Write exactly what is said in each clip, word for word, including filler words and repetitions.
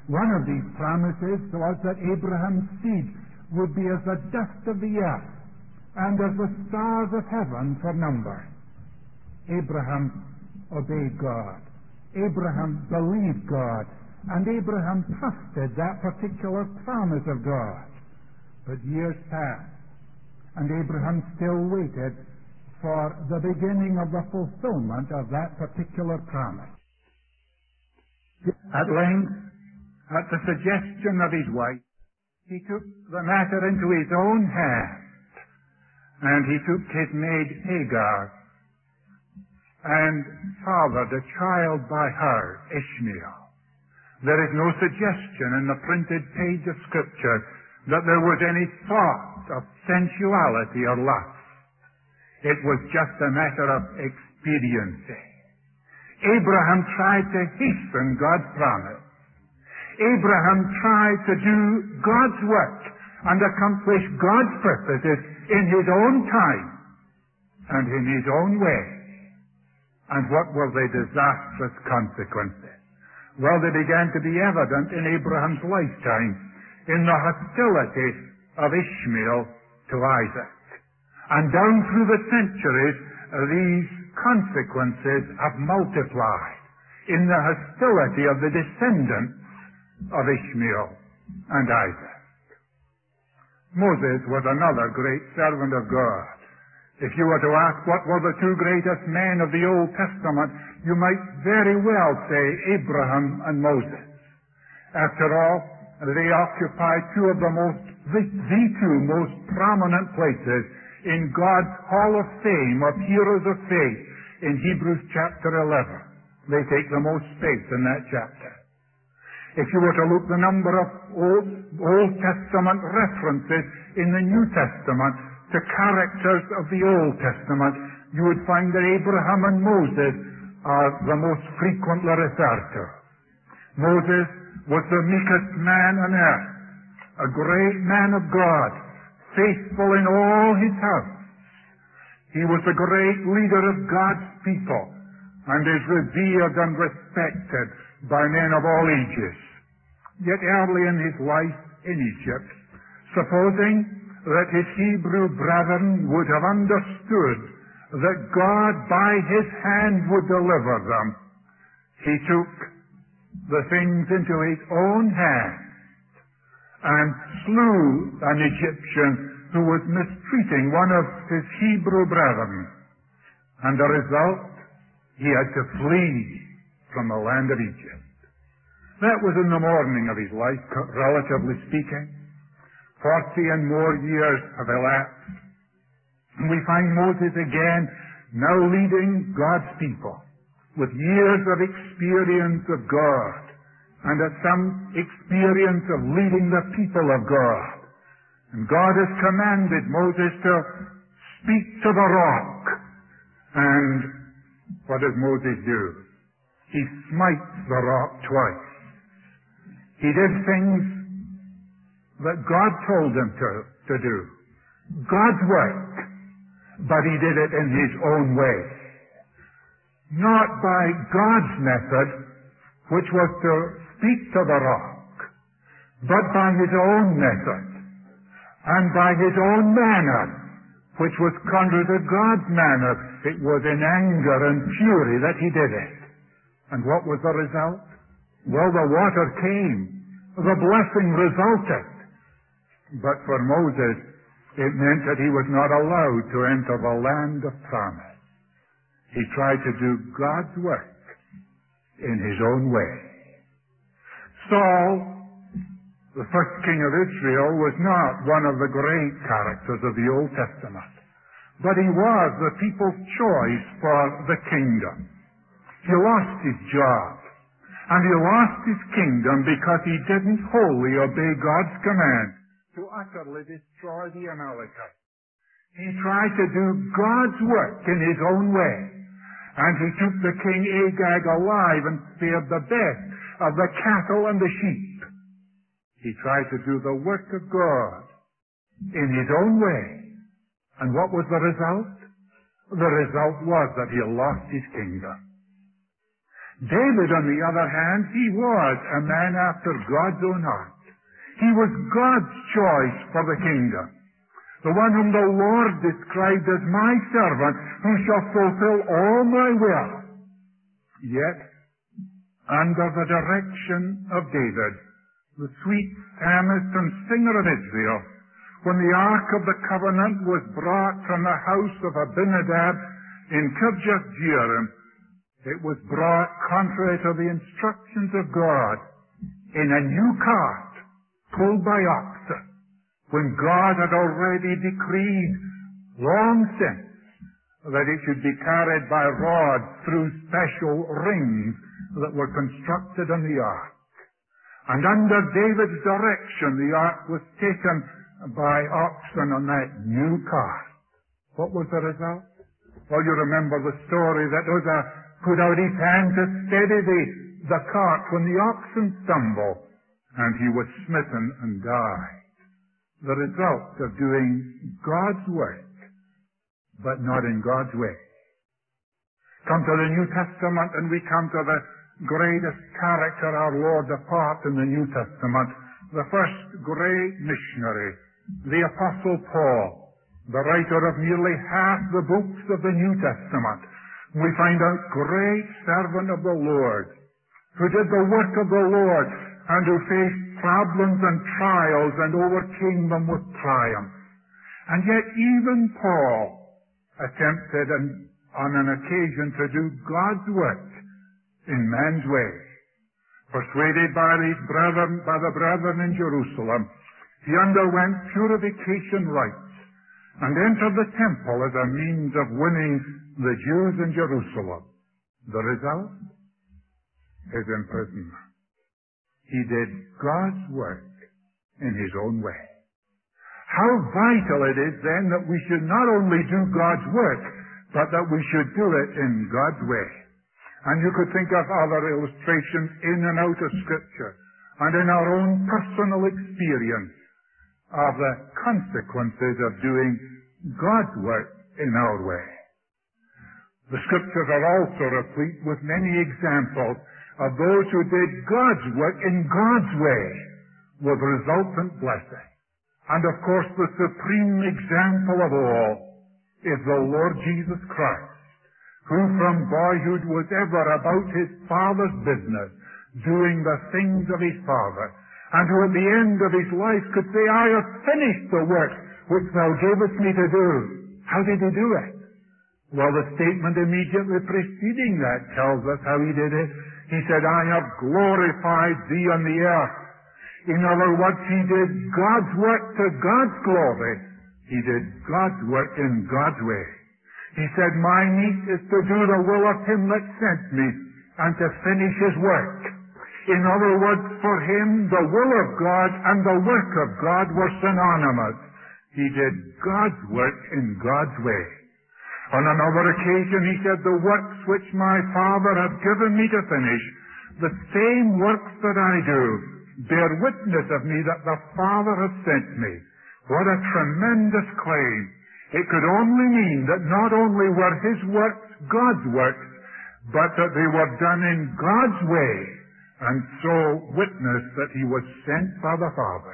One of these promises was that Abraham's seed would be as the dust of the earth and as the stars of heaven for number. Abraham obeyed God. Abraham believed God. And Abraham trusted that particular promise of God. But years passed, and Abraham still waited for the beginning of the fulfillment of that particular promise. At length, at the suggestion of his wife, he took the matter into his own hand, and he took his maid Hagar and fathered a child by her, Ishmael. There is no suggestion in the printed page of Scripture that there was any thought of sensuality or lust. It was just a matter of expediency. Abraham tried to hasten God's promise. Abraham tried to do God's work and accomplish God's purposes in his own time and in his own way. And what were the disastrous consequences? Well, they began to be evident in Abraham's lifetime in the hostility of Ishmael to Isaac. And down through the centuries, these consequences have multiplied in the hostility of the descendants of Ishmael and Isaac. Moses was another great servant of God. If you were to ask what were the two greatest men of the Old Testament, you might very well say Abraham and Moses. After all, they occupy two of the most, the, the two most prominent places in God's Hall of Fame of heroes of faith in Hebrews chapter eleven. They take the most space in that chapter. If you were to look the number of Old, Old Testament references in the New Testament to characters of the Old Testament, you would find that Abraham and Moses are the most frequently referred to. Moses was the meekest man on earth, a great man of God, faithful in all his house. He was the great leader of God's people and is revered and respected by men of all ages. Yet early in his life in Egypt, supposing that his Hebrew brethren would have understood that God by his hand would deliver them, he took the things into his own hand and slew an Egyptian who was mistreating one of his Hebrew brethren. And the result, he had to flee from the land of Egypt. That was in the morning of his life, relatively speaking. Forty and more years have elapsed. And we find Moses again now leading God's people with years of experience of God and of some experience of leading the people of God. And God has commanded Moses to speak to the rock. And what does Moses do? He smites the rock twice. He did things that God told him to, to do. God's work. But he did it in his own way. Not by God's method, which was to speak to the rock, but by his own method, and by his own manner, which was contrary to God's manner. It was in anger and fury that he did it. And what was the result? Well, the water came. The blessing resulted. But for Moses, it meant that he was not allowed to enter the land of promise. He tried to do God's work in his own way. Saul, the first king of Israel, was not one of the great characters of the Old Testament, but he was the people's choice for the kingdom. He lost his job, and he lost his kingdom because he didn't wholly obey God's command to utterly destroy the Amalekites. He tried to do God's work in his own way, and he took the king Agag alive and spared the best of the cattle and the sheep. He tried to do the work of God in his own way. And what was the result? The result was that he lost his kingdom. David, on the other hand, he was a man after God's own heart. He was God's choice for the kingdom, the one whom the Lord described as my servant, who shall fulfill all my will. Yet, under the direction of David, the sweet psalmist and singer of Israel, when the Ark of the Covenant was brought from the house of Abinadab in Kirjath-jearim, it was brought contrary to the instructions of God in a new cart pulled by oxen, when God had already decreed long since that it should be carried by rods through special rings that were constructed on the ark. And under David's direction, the ark was taken by oxen on that new cart. What was the result? Well, you remember the story that Uzzah put out his hand to steady the, the cart when the oxen stumbled, and he was smitten and died. The result of doing God's work, but not in God's way. Come to the New Testament, and we come to the greatest character our Lord apart in the New Testament, the first great missionary, the Apostle Paul, the writer of nearly half the books of the New Testament. We find a great servant of the Lord, who did the work of the Lord, and who faced problems and trials and overcame them with triumph. And yet even Paul attempted an, on an occasion to do God's work in man's way. Persuaded by these brethren, by the brethren in Jerusalem, he underwent purification rites and entered the temple as a means of winning the Jews in Jerusalem. The result? His imprisonment. He did God's work in his own way. How vital it is then that we should not only do God's work, but that we should do it in God's way. And you could think of other illustrations in and out of Scripture and in our own personal experience of the consequences of doing God's work in our way. The Scriptures are also replete with many examples of those who did God's work in God's way with resultant blessing. And of course the supreme example of all is the Lord Jesus Christ, who from boyhood was ever about his Father's business, doing the things of his Father, and who at the end of his life could say, I have finished the work which thou gavest me to do. How did he do it? Well, the statement immediately preceding that tells us how he did it. He said, I have glorified thee on the earth. In other words, he did God's work to God's glory. He did God's work in God's way. He said, my meat is to do the will of him that sent me and to finish his work. In other words, for him, the will of God and the work of God were synonymous. He did God's work in God's way. On another occasion, he said, the works which my Father hath given me to finish, the same works that I do, bear witness of me that the Father hath sent me. What a tremendous claim. It could only mean that not only were his works God's works, but that they were done in God's way, and so witness that he was sent by the Father.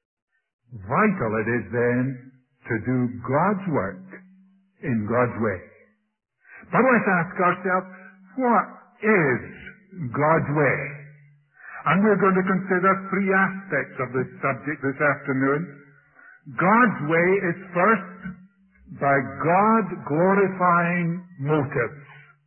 Vital it is then to do God's work in God's way. But let's ask ourselves, what is God's way? And we're going to consider three aspects of this subject this afternoon. God's way is first by God-glorifying motives.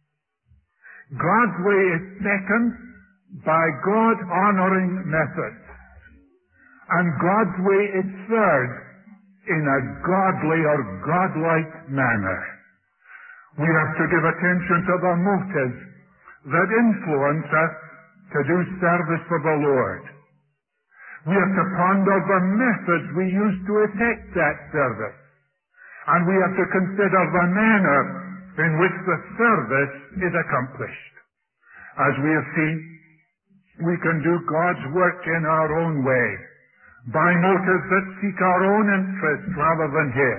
God's way is second by God-honoring methods. And God's way is third in a godly or godlike manner. We have to give attention to the motives that influence us to do service for the Lord. We have to ponder the methods we use to effect that service. And we have to consider the manner in which the service is accomplished. As we have seen, we can do God's work in our own way, by motives that seek our own interest rather than his,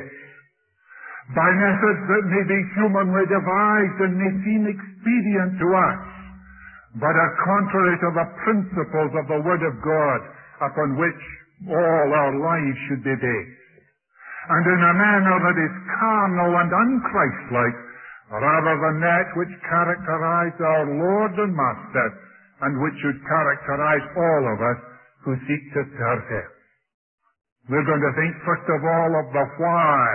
by methods that may be humanly devised and may seem expedient to us, but are contrary to the principles of the Word of God upon which all our lives should be based, and in a manner that is carnal and unchristlike, rather than that which characterized our Lord and Master, and which should characterize all of us who seek to serve Him. We're going to think first of all of the why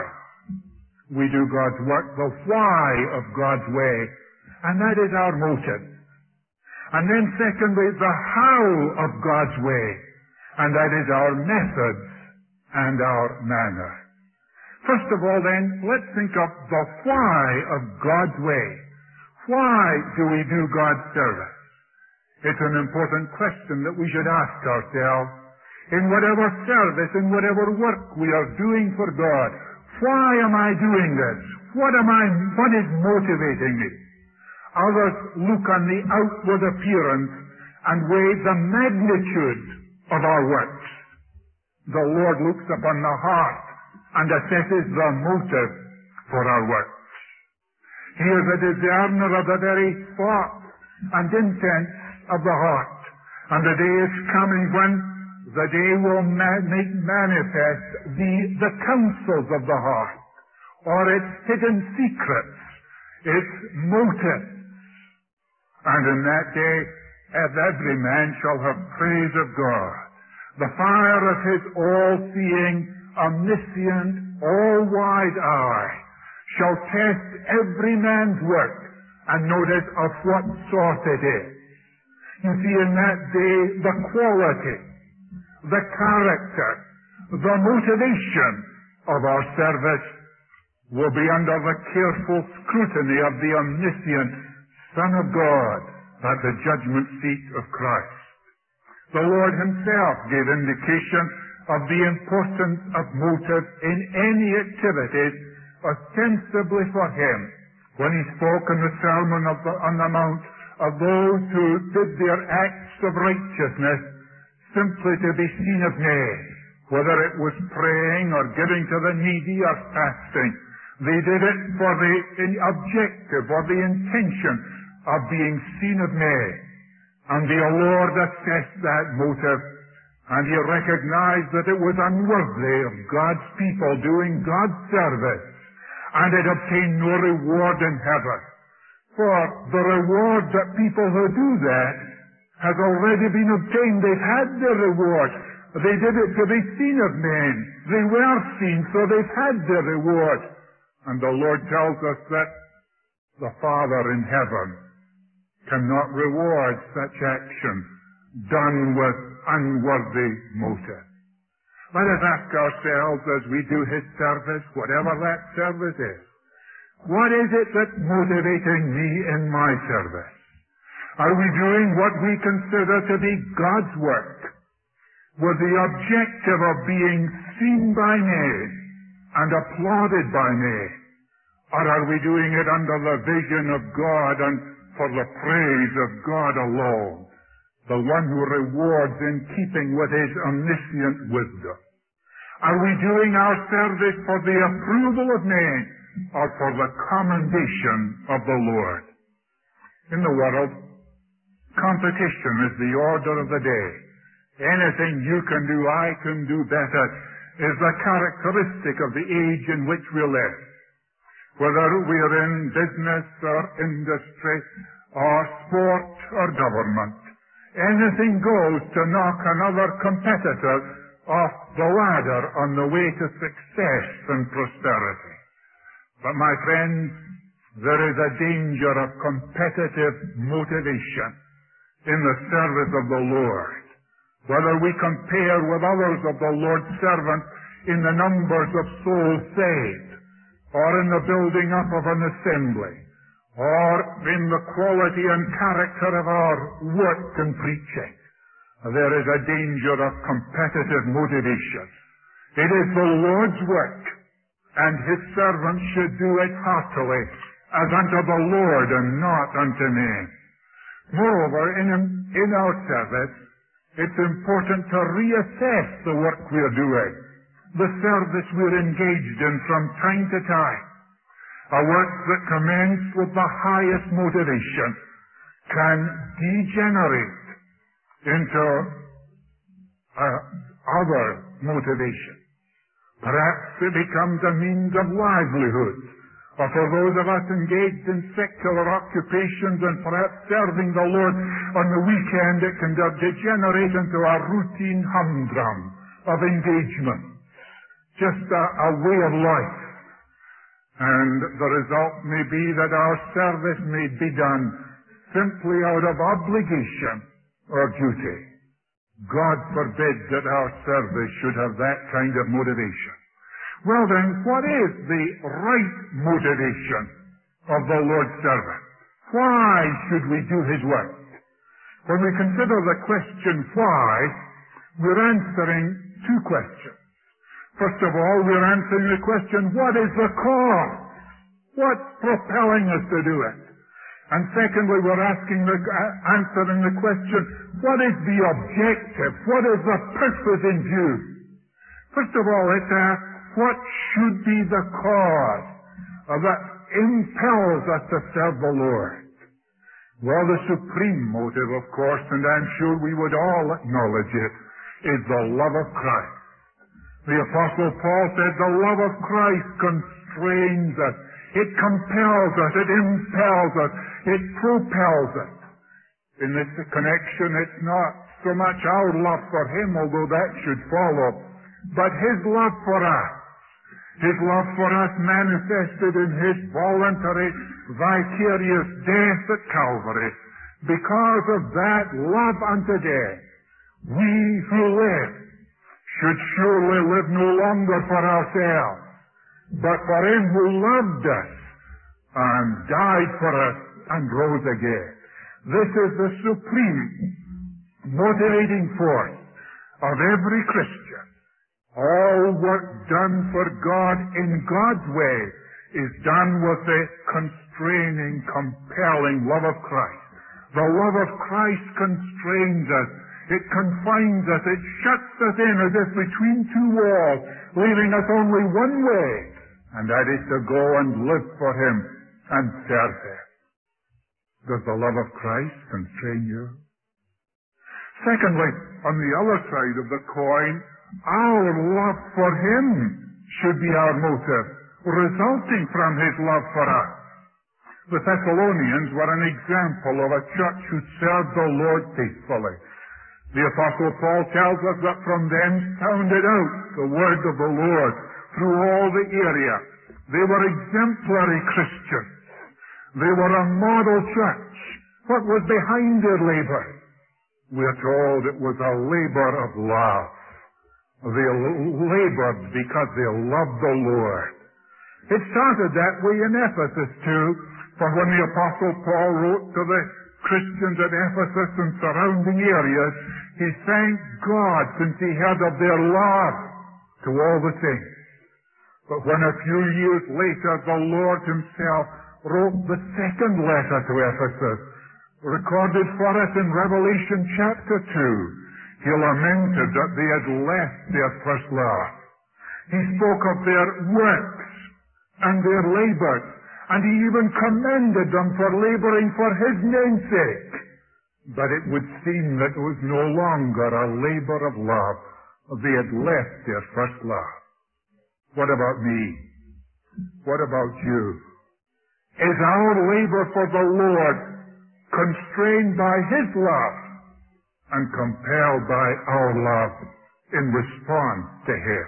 we do God's work, the why of God's way, and that is our motive. And then secondly, the how of God's way, and that is our methods and our manner. First of all then, let's think of the why of God's way. Why do we do God's service? It's an important question that we should ask ourselves in whatever service, in whatever work we are doing for God. Why am I doing this? What am I, what is motivating me? Others look on the outward appearance and weigh the magnitude of our works. The Lord looks upon the heart and assesses the motive for our works. He is a discerner of the very thoughts and intents of the heart. And the day is coming when the day will ma- make manifest the, the counsels of the heart, or its hidden secrets, its motives. And in that day, as every man shall have praise of God, the fire of His all-seeing, omniscient, all-wise eye shall test every man's work and notice of what sort it is. You see, in that day, the quality, the character, the motivation of our service will be under the careful scrutiny of the omniscient Son of God at the judgment seat of Christ. The Lord Himself gave indication of the importance of motive in any activities ostensibly for Him when He spoke in the Sermon of the, on the Mount of those who did their acts of righteousness simply to be seen of men, whether it was praying or giving to the needy or fasting. They did it for the, the objective or the intention of being seen of men. And the Lord assessed that motive, and He recognized that it was unworthy of God's people doing God's service, and it obtained no reward in heaven. For the reward that people who do that has already been obtained. They've had their reward. They did it to be seen of men. They were seen, so they've had their reward. And the Lord tells us that the Father in heaven cannot reward such action done with unworthy motive. Let us ask ourselves as we do His service, whatever that service is, what is it that's motivating me in my service? Are we doing what we consider to be God's work with the objective of being seen by men and applauded by men? Or are we doing it under the vision of God and for the praise of God alone, the one who rewards in keeping with His omniscient wisdom? Are we doing our service for the approval of men or for the commendation of the Lord? In the world, competition is the order of the day. Anything you can do, I can do better, is the characteristic of the age in which we live. Whether we are in business or industry or sport or government, anything goes to knock another competitor off the ladder on the way to success and prosperity. But my friends, there is a danger of competitive motivation in the service of the Lord. Whether we compare with others of the Lord's servants in the numbers of souls saved, or in the building up of an assembly, or in the quality and character of our work and preaching, there is a danger of competitive motivation. It is the Lord's work, and His servants should do it heartily, as unto the Lord and not unto men. Moreover, in, in our service, it's important to reassess the work we are doing, the service we're engaged in from time to time. A work that commenced with the highest motivation can degenerate into uh, other motivation. Perhaps it becomes a means of livelihood, or for those of us engaged in secular occupations and perhaps serving the Lord on the weekend, it can degenerate into a routine humdrum of engagement, just a, a way of life. And the result may be that our service may be done simply out of obligation or duty. God forbid that our service should have that kind of motivation. Well then, what is the right motivation of the Lord's servant? Why should we do His work? When we consider the question why, we're answering two questions. First of all, we're answering the question, what is the cause? What's propelling us to do it? And secondly, we're asking the, uh, answering the question, what is the objective? What is the purpose in view? First of all, it's asked, what should be the cause that impels us to serve the Lord? Well, the supreme motive, of course, and I'm sure we would all acknowledge it, is the love of Christ. The Apostle Paul said the love of Christ constrains us. It compels us. It impels us. It propels us. In this connection, it's not so much our love for Him, although that should follow, but His love for us. His love for us manifested in His voluntary, vicarious death at Calvary. Because of that love unto death, we who live should surely live no longer for ourselves, but for Him who loved us and died for us and rose again. This is the supreme motivating force of every Christian. All work done for God in God's way is done with the constraining, compelling love of Christ. The love of Christ constrains us. It confines us. It shuts us in as if between two walls, leaving us only one way, and that is to go and live for Him and serve Him. Does the love of Christ constrain you? Secondly, on the other side of the coin, our love for Him should be our motive, resulting from His love for us. The Thessalonians were an example of a church who served the Lord faithfully. The Apostle Paul tells us that from them sounded out the word of the Lord through all the area. They were exemplary Christians. They were a model church. What was behind their labor? We are told it was a labor of love. They labored because they loved the Lord. It started that way in Ephesus too, for when the Apostle Paul wrote to the Christians at Ephesus and surrounding areas, he thanked God since he heard of their love to all the saints. But when a few years later the Lord Himself wrote the second letter to Ephesus, recorded for us in Revelation chapter two, He lamented that they had left their first love. He spoke of their works and their labors, and He even commended them for laboring for His name's sake. But it would seem that it was no longer a labor of love. They had left their first love. What about me? What about you? Is our labor for the Lord constrained by His love and compelled by our love in response to Him?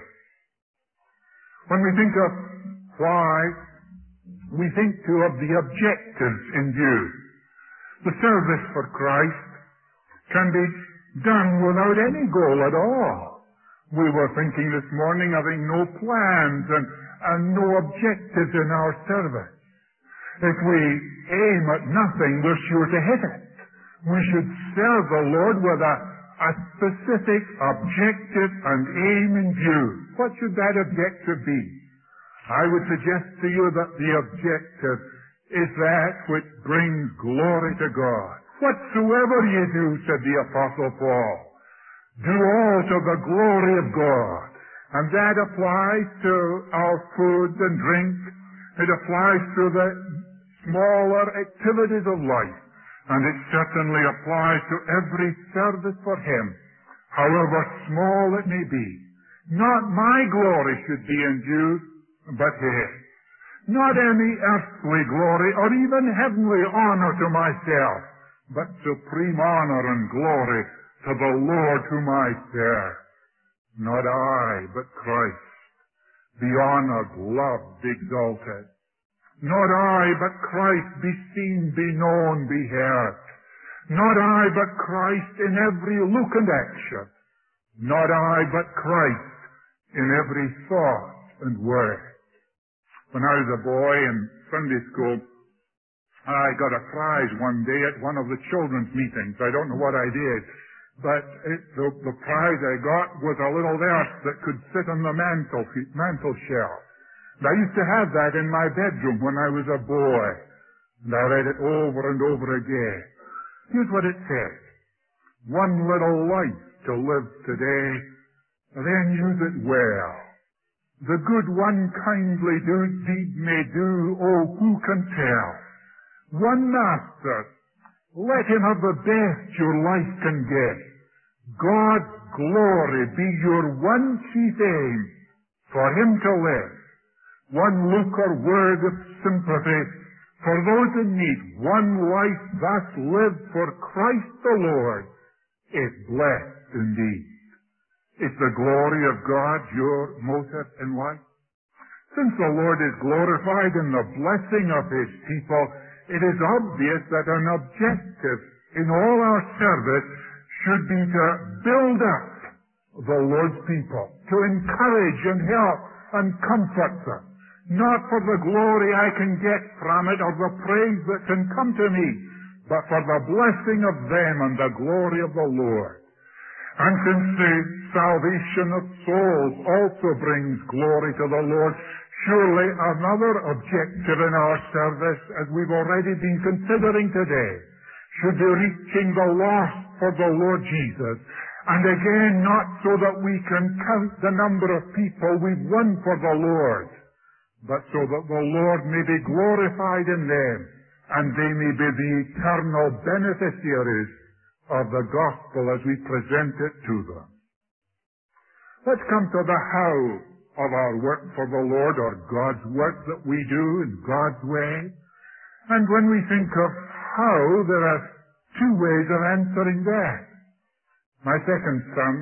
When we think of why, we think too of the objectives in view. The service for Christ can be done without any goal at all. We were thinking this morning having no plans and, and no objectives in our service. If we aim at nothing, we're sure to hit it. We should serve the Lord with a, a specific objective and aim in view. What should that objective be? I would suggest to you that the objective is that which brings glory to God. Whatsoever ye do, said the Apostle Paul, do all to the glory of God. And that applies to our food and drink. It applies to the smaller activities of life. And it certainly applies to every service for Him, however small it may be. Not my glory should be in view, but His. Not any earthly glory or even heavenly honor to myself, but supreme honor and glory to the Lord whom I serve. Not I, but Christ, be honored, loved, exalted. Not I, but Christ, be seen, be known, be heard. Not I, but Christ in every look and action. Not I, but Christ in every thought and word. When I was a boy in Sunday school, I got a prize one day at one of the children's meetings. I don't know what I did, but it, the, the prize I got was a little verse that could sit on the mantel, mantel shelf. And I used to have that in my bedroom when I was a boy, and I read it over and over again. Here's what it says. One little life to live today, then use it well. The good one kindly do, deed may do, oh, who can tell? One master, let him have the best your life can give. God's glory be your one chief aim, for him to live. One look or word of sympathy for those in need. One life thus lived for Christ the Lord is blessed indeed. Is the glory of God your motive in life? Since the Lord is glorified in the blessing of His people, it is obvious that an objective in all our service should be to build up the Lord's people, to encourage and help and comfort them, not for the glory I can get from it or the praise that can come to me, but for the blessing of them and the glory of the Lord. And since the salvation of souls also brings glory to the Lord, surely another objective in our service, as we've already been considering today, should be reaching the lost for the Lord Jesus. And again, not so that we can count the number of people we've won for the Lord, but so that the Lord may be glorified in them, and they may be the eternal beneficiaries of the gospel as we present it to them. Let's come to the how of our work for the Lord, or God's work that we do in God's way. And when we think of how, there are two ways of answering that. My second son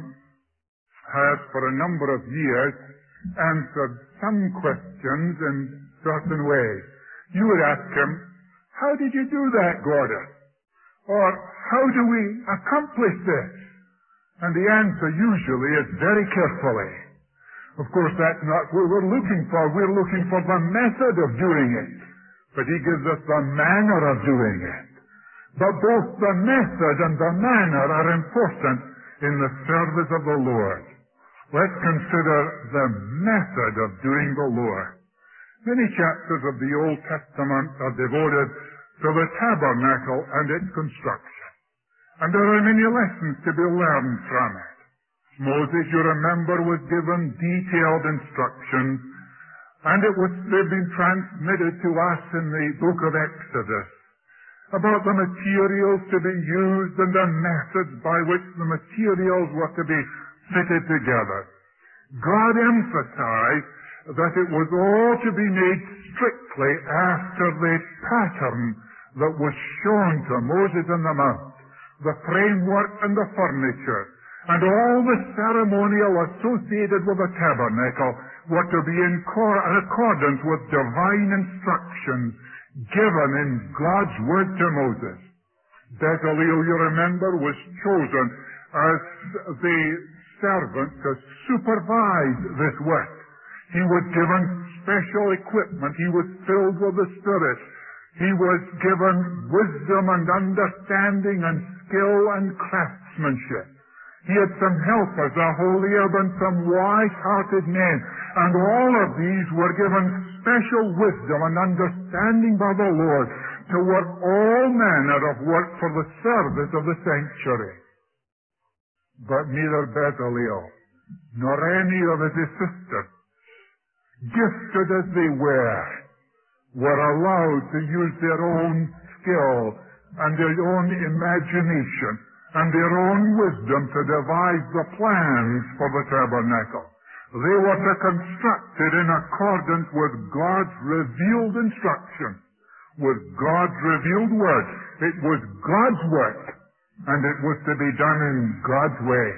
has for a number of years answered some questions in certain ways. You would ask him, how did you do that, Gordon? Or how do we accomplish this? And the answer usually is very carefully. Of course, that's not what we're looking for. We're looking for the method of doing it. But he gives us the manner of doing it. But both the method and the manner are important in the service of the Lord. Let's consider the method of doing the Lord. Many chapters of the Old Testament are devoted to the tabernacle and its construction. And there are many lessons to be learned from it. Moses, you remember, was given detailed instructions, and it was they've been transmitted to us in the book of Exodus about the materials to be used and the methods by which the materials were to be fitted together. God emphasized that it was all to be made strictly after the pattern that was shown to Moses in the mount, the framework and the furniture, and all the ceremonial associated with the tabernacle were to be in accordance with divine instructions given in God's word to Moses. Bezalel, you remember, was chosen as the servant to supervise this work. He was given special equipment. He was filled with the Spirit. He was given wisdom and understanding and skill and craftsmanship. He had some helpers, Aholiab, and some wise-hearted men. And all of these were given special wisdom and understanding by the Lord to work all manner of work for the service of the sanctuary. But neither Bezalel nor any of his assistants, gifted as they were, were allowed to use their own skill and their own imagination and their own wisdom to devise the plans for the tabernacle. They were to construct it in accordance with God's revealed instruction, with God's revealed word. It was God's work, and it was to be done in God's way.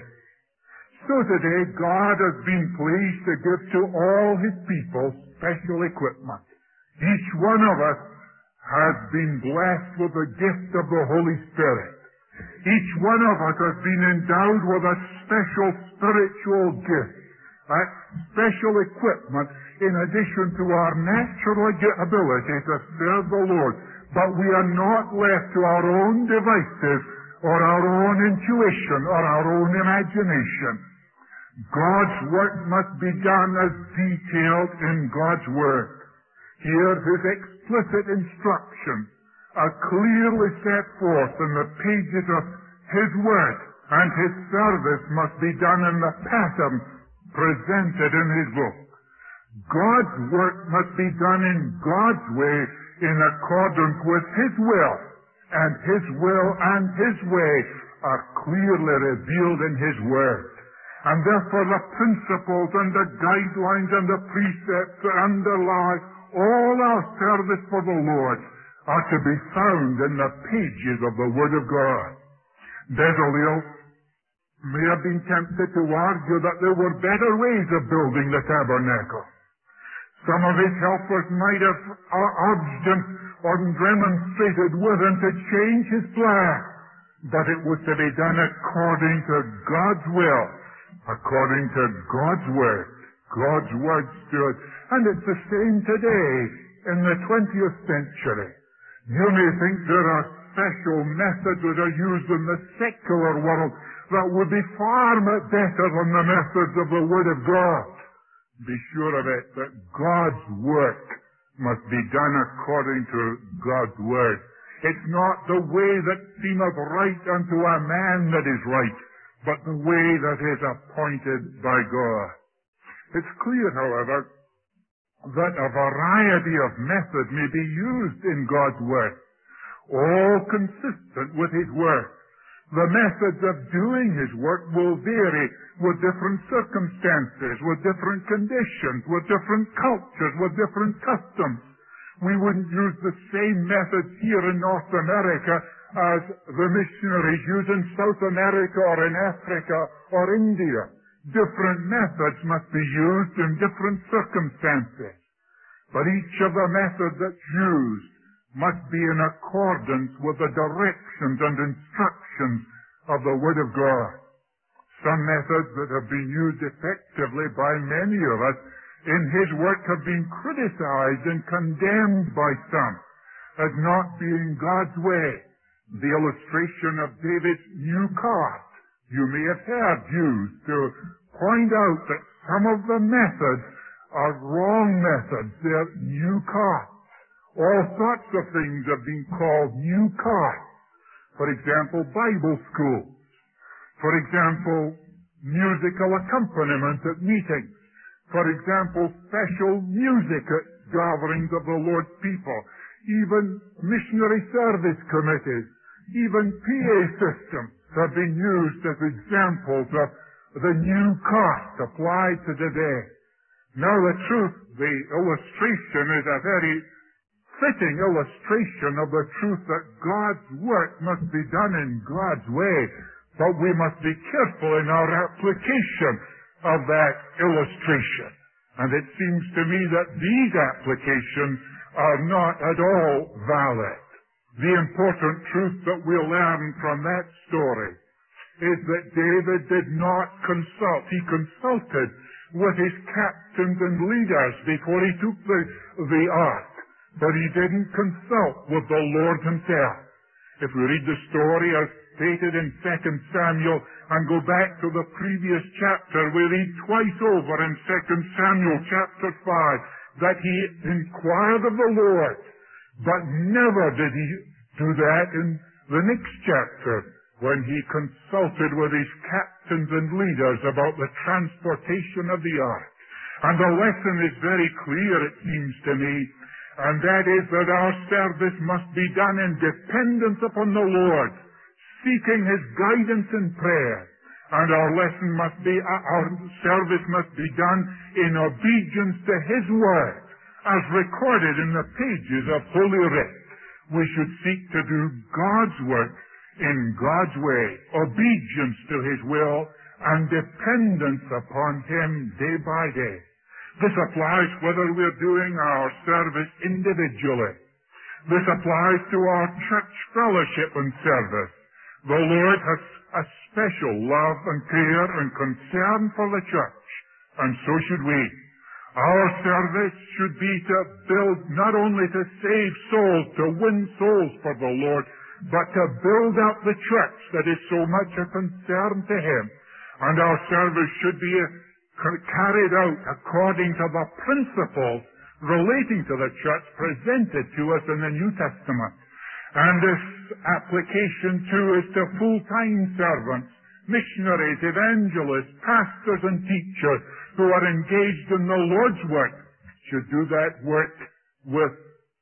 So today, God has been pleased to give to all His people special equipment. Each one of us has been blessed with the gift of the Holy Spirit. Each one of us has been endowed with a special spiritual gift, a special equipment in addition to our natural ability to serve the Lord. But we are not left to our own devices or our own intuition or our own imagination. God's work must be done as detailed in God's Word. Here, His explicit instructions are clearly set forth in the pages of His Word, and His service must be done in the pattern presented in His book. God's work must be done in God's way in accordance with His will, and His will and His way are clearly revealed in His Word. And therefore the principles and the guidelines and the precepts that underlie all our service for the Lord are to be found in the pages of the Word of God. Bezalel may have been tempted to argue that there were better ways of building the tabernacle. Some of his helpers might have urged him or remonstrated with him to change his plan, but it was to be done according to God's will, according to God's Word. God's Word stood, and it's the same today in the twentieth century. You may think there are special methods that are used in the secular world that would be far better than the methods of the Word of God. Be sure of it that God's work must be done according to God's Word. It's not the way that seemeth right unto a man that is right, but the way that is appointed by God. It's clear, however, that a variety of methods may be used in God's Word, all consistent with His Word. The methods of doing His work will vary with different circumstances, with different conditions, with different cultures, with different customs. We wouldn't use the same methods here in North America as the missionaries use in South America or in Africa or India. Different methods must be used in different circumstances. But each of the methods that's used must be in accordance with the directions and instructions of the Word of God. Some methods that have been used effectively by many of us in His work have been criticized and condemned by some as not being God's way. The illustration of David's new cart, you may have heard used to point out that some of the methods are wrong methods. They're new carts. All sorts of things have been called new carts. For example, Bible schools. For example, musical accompaniment at meetings. For example, special music at gatherings of the Lord's people. Even missionary service committees. Even P A systems have been used as examples of the new cost applied to today. Now the truth, the illustration is a very fitting illustration of the truth that God's work must be done in God's way, but we must be careful in our application of that illustration. And it seems to me that these applications are not at all valid. The important truth that we'll learn from that story is that David did not consult. He consulted with his captains and leaders before he took the, the ark. But he didn't consult with the Lord Himself. If we read the story as stated in Second Samuel and go back to the previous chapter, we read twice over in Second Samuel chapter five that he inquired of the Lord, but never did he do that in the next chapter when he consulted with his captains and leaders about the transportation of the ark. And the lesson is very clear, it seems to me. And that is that our service must be done in dependence upon the Lord, seeking His guidance in prayer. And our lesson must be, our service must be done in obedience to His Word, as recorded in the pages of Holy Writ. We should seek to do God's work in God's way, obedience to His will, and dependence upon Him day by day. This applies whether we're doing our service individually. This applies to our church fellowship and service. The Lord has a special love and care and concern for the church, and so should we. Our service should be to build, not only to save souls, to win souls for the Lord, but to build up the church that is so much a concern to Him. And our service should be carried out according to the principles relating to the church presented to us in the New Testament. And this application too is to full-time servants, missionaries, evangelists, pastors and teachers who are engaged in the Lord's work, should do that work with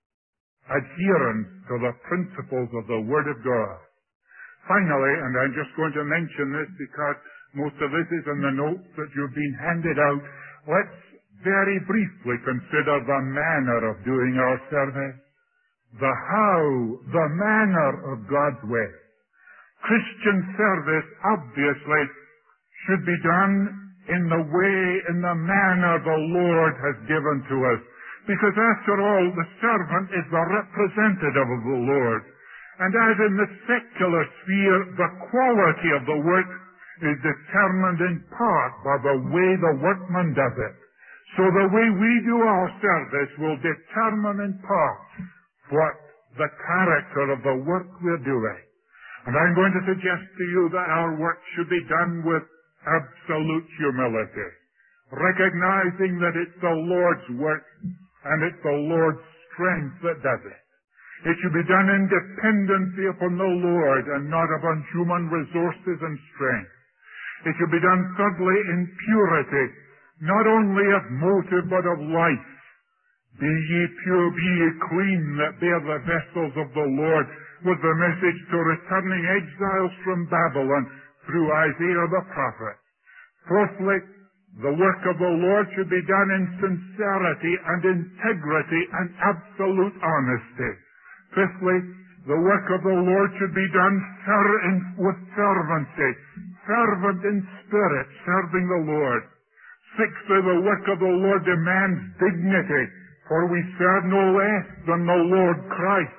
adherence to the principles of the Word of God. Finally, and I'm just going to mention this because most of this is in the notes that you've been handed out, let's very briefly consider the manner of doing our service. The how, the manner of God's way. Christian service, obviously, should be done in the way, in the manner the Lord has given to us. Because after all, the servant is the representative of the Lord. And as in the secular sphere, the quality of the work is determined in part by the way the workman does it. So the way we do our service will determine in part what the character of the work we're doing. And I'm going to suggest to you that our work should be done with absolute humility, recognizing that it's the Lord's work and it's the Lord's strength that does it. It should be done in dependency upon the Lord and not upon human resources and strength. It should be done thirdly in purity, not only of motive but of life. Be ye pure, be ye clean, that bear the vessels of the Lord, with the message to returning exiles from Babylon through Isaiah the prophet. Fourthly, the work of the Lord should be done in sincerity and integrity and absolute honesty. Fifthly, the work of the Lord should be done ser- in, with fervency, fervent in spirit, serving the Lord. Sixthly, the work of the Lord demands dignity, for we serve no less than the Lord Christ.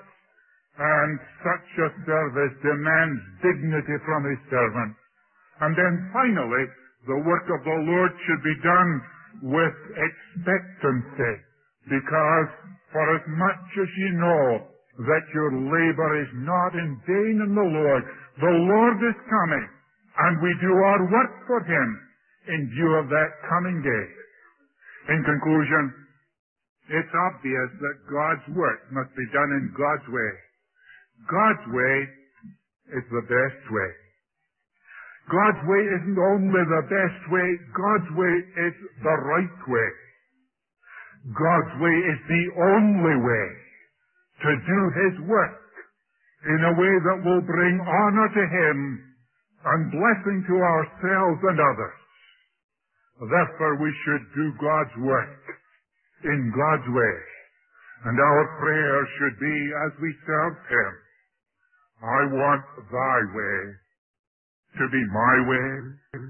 And such a service demands dignity from His servant. And then finally, the work of the Lord should be done with expectancy, because for as much as ye know that your labor is not in vain in the Lord, the Lord is coming, and we do our work for Him in view of that coming day. In conclusion, it's obvious that God's work must be done in God's way. God's way is the best way. God's way isn't only the best way, God's way is the right way. God's way is the only way to do His work in a way that will bring honor to Him and blessing to ourselves and others. Therefore, we should do God's work in God's way. And our prayer should be, as we serve Him, I want Thy way to be my way.